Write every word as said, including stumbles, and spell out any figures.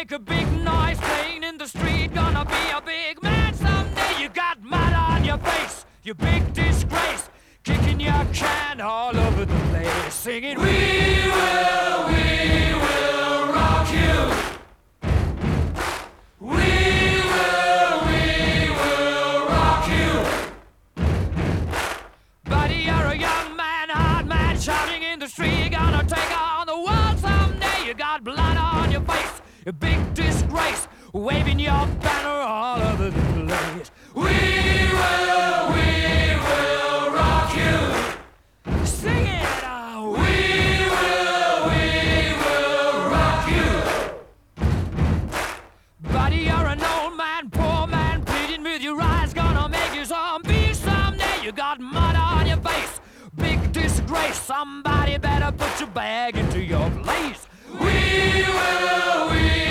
make a big noise playing in the street. Gonna be a big man someday. You got mud on your face, you big disgrace. Kicking your can all over the place, singing, we will, we will rock you. We will, we will rock you. Buddy, you're a young man, hard man, shouting in the street. You're gonna take on the world someday. You got blood on your face, a big disgrace, waving your banner all over the place. We will, we will rock you. Sing it out. We will, we will rock you. Buddy, you're an old man, poor man, pleading with your eyes. Gonna make you zombie someday. You got mud on your face, big disgrace. Somebody better put your bag into your place. We will, we